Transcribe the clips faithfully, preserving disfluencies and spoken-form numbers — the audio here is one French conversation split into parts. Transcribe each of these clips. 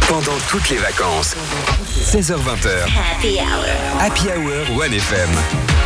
pendant toutes les vacances. seize heures vingt. Happy Hour. Happy Hour One F M.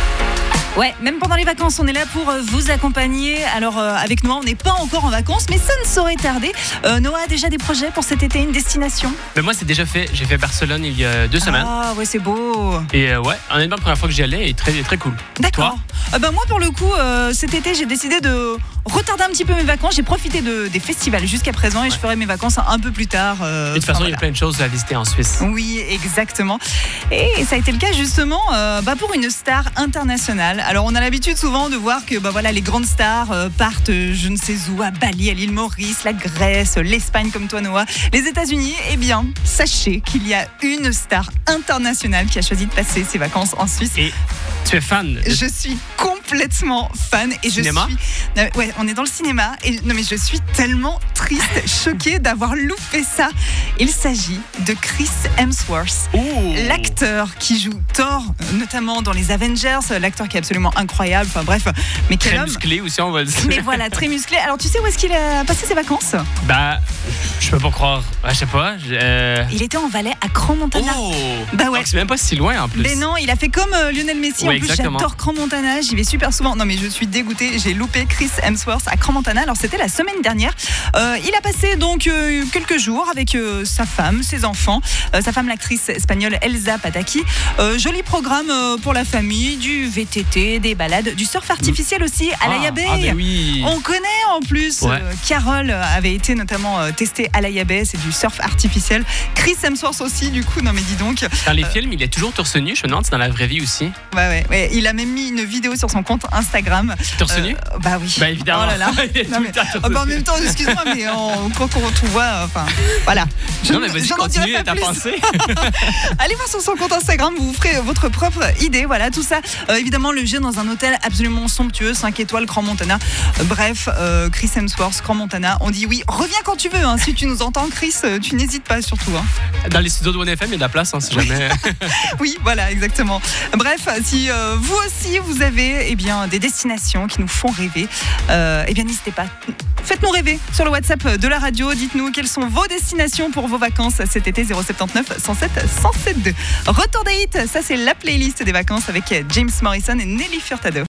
Ouais, même pendant les vacances, on est là pour vous accompagner. Alors euh, avec Noah, on n'est pas encore en vacances, mais ça ne saurait tarder. Euh, Noah a déjà des projets pour cet été, une destination? Ben moi, c'est déjà fait. J'ai fait Barcelone il y a deux semaines. Ah ouais, c'est beau. Et euh, ouais, honnêtement, la première fois que j'y allais, est très, très cool. D'accord. Toi? Euh, ben moi, pour le coup, euh, cet été, j'ai décidé de retarder un petit peu mes vacances. J'ai profité de, des festivals jusqu'à présent et ouais. je ferai mes vacances un peu plus tard. Euh, et de toute façon, voilà. il y a plein de choses à visiter en Suisse. Oui, exactement. Et ça a été le cas justement euh, bah pour une star internationale. Alors, on a l'habitude souvent de voir que bah voilà, les grandes stars euh, partent euh, je ne sais où, à Bali, à l'île Maurice, la Grèce, l'Espagne comme toi Noah, les États-Unis. Eh bien, sachez qu'il y a une star internationale qui a choisi de passer ses vacances en Suisse. Et tu es fan de... Je suis complètement fan et cinéma? je suis. Ouais, on est dans le cinéma et non mais je suis tellement triste, choquée d'avoir loupé ça. Il s'agit de Chris Hemsworth, Ouh. l'acteur qui joue Thor, notamment dans les Avengers, l'acteur qui est absolument incroyable. Enfin bref, mais quel Très homme. musclé aussi, on va le dire. Mais voilà, très musclé. Alors tu sais où est-ce qu'il a passé ses vacances? Bah, je peux pas croire. Je sais pas. je- euh, Il était en Valais à Crans-Montana. Oh. Bah ouais. Donc, c'est même pas si loin en plus. Mais non, il a fait comme euh, Lionel Messi. Ouais, en plus, exactement. j'adore Crans-Montana. J'y vais super souvent. Non, mais je suis dégoûtée. J'ai loupé Chris Hemsworth à Crans-Montana. Alors, c'était la semaine dernière. Euh, il a passé donc euh, quelques jours avec euh, sa femme, ses enfants. Euh, sa femme, l'actrice espagnole Elsa Pataki. Euh, joli programme euh, pour la famille. Du V T T, des balades, du surf artificiel aussi à l'Aya Bay. Ah, ben oui. On connaît en plus. Ouais. Euh, Carole avait été notamment euh, testée à l'Aya Bay. C'est du surf artificiel. Chris Hemsworth aussi, du coup. Non, mais dis donc. Dans les films, il est toujours torse nu. Je me demande si dans la vraie vie aussi. Ouais, ouais, ouais. Il a même mis une vidéo sur son compte Instagram. Torse nu? Euh, Bah oui. Bah évidemment. Oh là là. Il est tout Non, le mais- temps torse Ah bah, en nu. même temps, excuse-moi, mais on- quand on te voit, euh, enfin, voilà. Je Non mais ne- vas-y, j'en en dirai continue pas ta plus. pensée. Allez voir sur son compte Instagram, vous vous ferez votre propre idée. Voilà, tout ça. Euh, évidemment, le jeu dans un hôtel absolument somptueux, cinq étoiles, Crans-Montana. Euh, bref, euh, Chris Hemsworth, Crans-Montana. On dit oui, reviens quand tu veux. Hein. Si tu nous entends, Chris, euh, tu n'hésites pas surtout. Hein. Dans les studios de One F M, il y a de la place hein, si jamais. Oui, voilà, exactement. Bref, si euh, vous aussi vous avez eh bien, des destinations qui nous font rêver, euh, eh bien n'hésitez pas. Faites-nous rêver sur le WhatsApp de la radio. Dites-nous quelles sont vos destinations pour vos vacances cet été. Zéro sept neuf cent sept cent sept deux. Retour des hits, ça c'est la playlist des vacances avec James Morrison et Nelly Furtado.